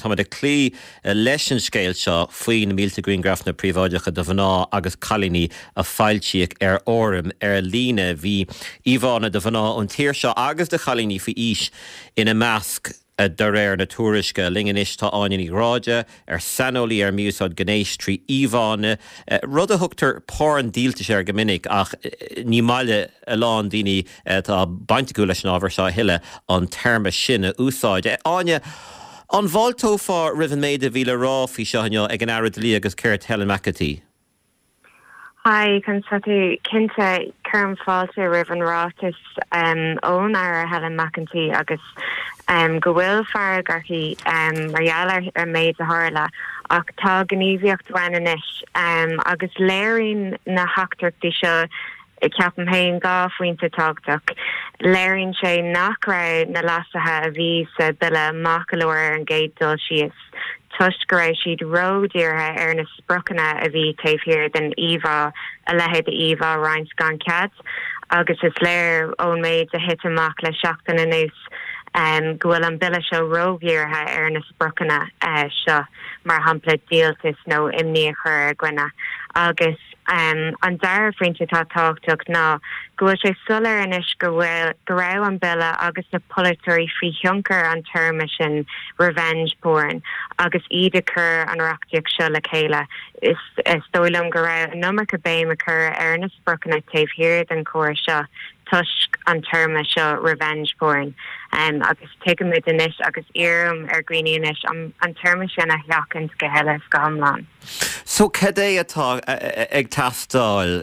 tá de clí leis an scéil seo faoin na mílte Greengraft na príomháideacha do bhaná agus chalíní a fáiltíoch orm líne bhí íomhána do bhaná an tír seo agus de chalíní fa ís ina measc de réir na túrisce lingan istá áiní ráide sanolí miúsáid gnééis trí íomhána rud a thugtar pár an díalta sé gomininic ach ní maiile a lán daoine tá bainteú leis an ábhar seo hiile an terma sinna úsáide. Áine an bháiltófá rihan méid a bhíle rá fhí seoineo ag an airad lí agus Cirt Helen McAtee. Hi, consatu Kinta Kerm Falter Riven Rotis own our Helen McEntee agus go bhfuil far garchi Mariala made a harla ach tá gníomhaíocht bhaininis agus léirín na haachtarchtaí seo I ceapan hain gá faointe tágtach. Léirín sé nach raibh na lasathe a bhí sa bille macalóir an géad dul sios. Tuist go raibh siad ródíortha na sprochanna a bhí taobhthír den Eva a lehead Eva Ryan gan cead agus is léir ón méid a hit amach le seachtain na nús gohfuil an bille seo ródíortha na sprochanna seo mar hampla díaltas nó imní chur a gcuine agus an dar frinte tá táchtach ná gohfuil sé sular inis go raibh an bille agus na politorí frí thiúncar an terma sin revenge porn agus iad a chur an reachtaíoch seo le chéile is dóilm go raibh numar go béim a chur na sprochanna taobhthír den cóir seo tusk an terma seo revenge porn agus teigimid inis agus iarm Greenianis an terma sin a leachant go heile go hamláin. So cad é atá ag tastáil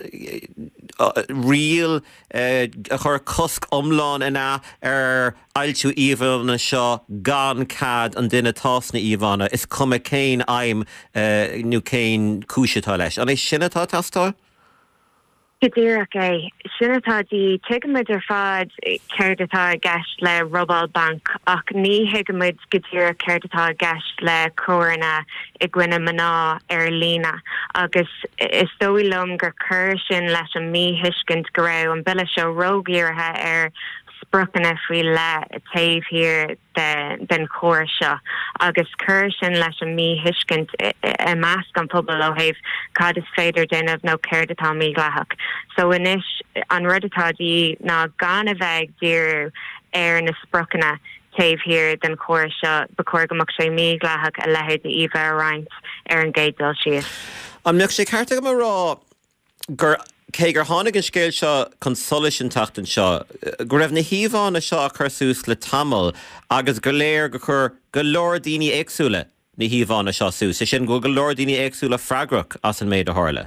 rial a chur cosc omláin ina ailtiú íomhana seo gan cad an duine tásna íomhana is cum céin aim nó céin cúisitá leis. An é sinnatá tastáil? Gedíach é sinnatá dí tuigemuid ar fad céirtatá gceist le Robal Bank ach ní hiigemuid godíar céirtatá gceist le córanna I gcuine maná lína agus is dóilm gur chur sin leis an míhiiscint go raibh an bille seo rógíortha sprochanna faoi le taobhthír den cóir seo agus chur sin leis an míhiiscint I measc an pobl ó thaobh cad is féidir déanamh nó céirtatá míglathach. So inis an rudatá dí ná gan a bheith díú na sprochanna taobhthír den cóir seo ba cóir gomach sé míglathach a lehéad Eva Ryan an géaddul sios. An mbeadh sé cearta go rá gur cé gur tháinig an scéil seo chun solas an tachtain seo, go raibh na híomhána seo a chur sús le tamil agus go léir go chur go leor daoine éagsúla na híomhána seo sús. Is sin go leor daoine éagsúla freagrach as an méid a tharla.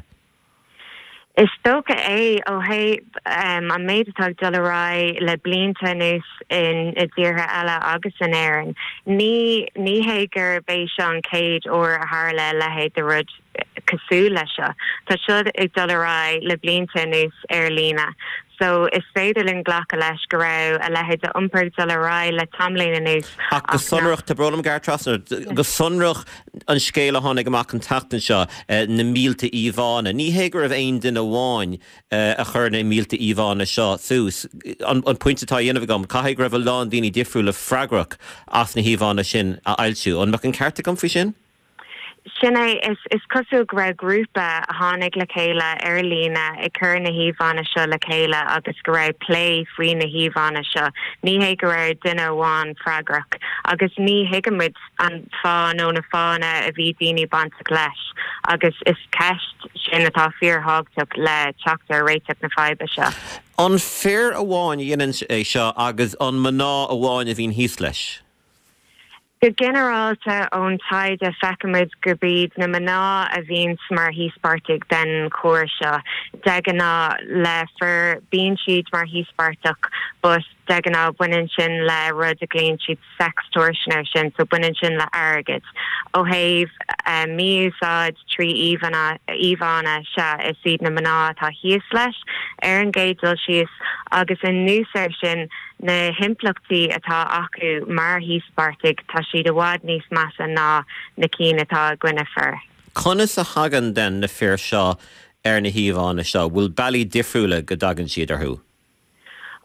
Is stocha ó hé an méid atá dolarrá le blianta nús in I ddíortha eile agus an éireann. Ní hé gur béis an céad ó a tharla lehéad de rud cosú lei seo. Tá siúd ag dolarrá le blianta nús lína. So is féidir in ghlacha leis go raibh a lehéad a iompar dolarrá le tamlína nús. Ach go sonrach tá brolam gar trasnar go sonrach an scéal a tháinig amach an tachtain seo na mílta íomhána. Ní hé gur aon duine amháin a chur na mílta íomhána seo sús. An pointetá dhéanamh gom caithfidh raibh lán daoine difriúil le freagrach as na híomhána sin a ailsiú. An mach an cearta gom faoi sin? Sinna is cosú go raibh grúpa a tháinig le chéile lína I chur na híomhána seo le chéile agus go raibh plé faoin na híomhána seo. Ní hé go raibh duine amháin freagrach agus ní hiigemuid an fá nó na fána a bhí daoine bantach leis agus is ceist sin atá fíorthagtach le teachtar réiteach na faibe seo. An fear amháin dhéanann é seo agus an maná amháin a bhín híos leis. Go generalta ón taid a fecamid go bíd na maná a bhín mar híospartig den cóir seo. Deganá le fir bíon siad mar híospartach, but deganá buineann sin le rud a glíonn siad sextortionir sin, so buineann sin le airgid. Ó thaobh míúsáid trí íomhána se is siad na maná atá híos leis an géaddul sios agus in núsir sin na himplachtaí atá acu mar híospartig tá siad a bhád níos measa ná na cín atá gcuine fear. Conas a hagan den na fear seo na híomhána seo, bhfuil bailí difriúla go dagan siad arthú?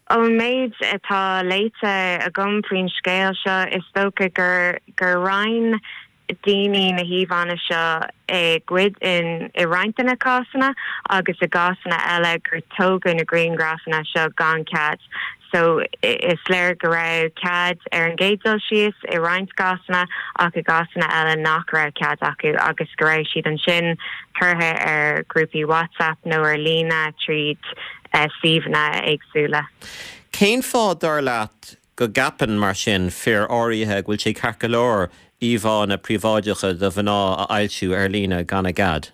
ó méid atá léite a gom faoin scéal seo is tóca gur rain daoine na híomhánna seo gcuid i rointainna cásanna agus a gásanna eile gur tóga na greengraffanna seo gan cead. So is léir go raibh cead ar an géadal síos I roint gásanna ach a gásanna eile nach raibh cead acu agus go raibh siad an sin curtha ar grúpaí WhatsApp nó ar lína tríd Stephenna agsúla. Cén fád dar leat go gapan mar sin fear áirithe bhfuil sé carcalóir íomhán na príobháideacha do bhaná a ailsiú ar lína gan a gad.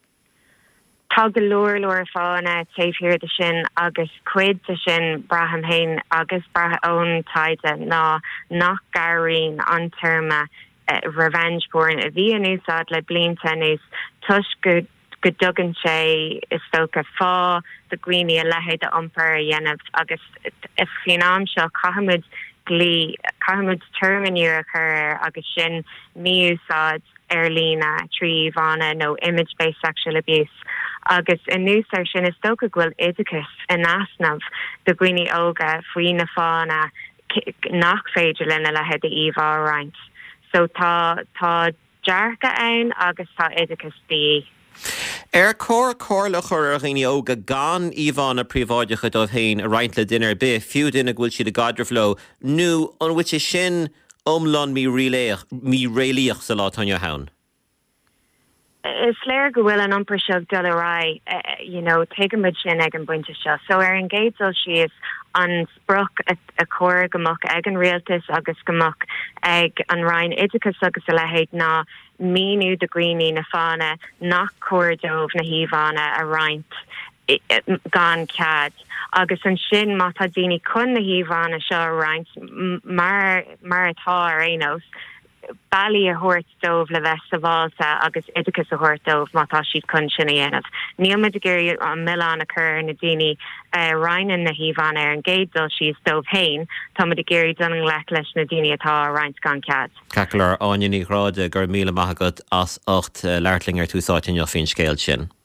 Tá go leor fána taobhthír de sin agus cuid de sin braham hain agus bratha ón taide ná nach garín an terma revenge born a bhí an úsáid le blianta nús tuis go dogan sé is tóca fá de gwine a lehéid a ompar dhéanamh agus if fianam seo cahamid glí cahamid terminú a chur agus sin ní úsáid ar lína tríomhánna nó image-based sexual abuse. Agus in núsar sin is tóca ghfuil idicus in asnamh do gwine óga faoin na fána nach féidir lena lehéid a íomhá roint. So tá dearcha ann agus tá idicus bí. Ar córlachar a ghaoine óga gan íomhán na príobháideacha dómh hain a roint le duine be fiú duine bhfuil siad a gaidirfló nó an bhfuil sé sin omlan mí réalaíoch sa lá tainne hain. Is léir go bhfuil an iompar seach dul ará, tuigemuid sin ag an buinte seo. So ar an géadal sios an spruch a chóir gomach ag an rialtas agus gomach ag an rain idicus agus a lehéid ná míú de greenie na fána nach cuairdómh na híomhánna a roint gan cead. Agus an sin má tá daoine chun na híomhánna seo a roint mar atá ar éinos. Bally a hort dómh le vestavalsa agus idicus a hort dómh mátá siad chun sinna dhéanamh. Níl géir an millán a chur na daoine reinan na híomhánna ar an géadal síos dómh hain, tá muid géirí donning leat leis na daoine atá a roint gan cead. Cacalar áine ní ráide gur míle maithagad as 8 leirtlingar túsáitin jo fin scéil sin.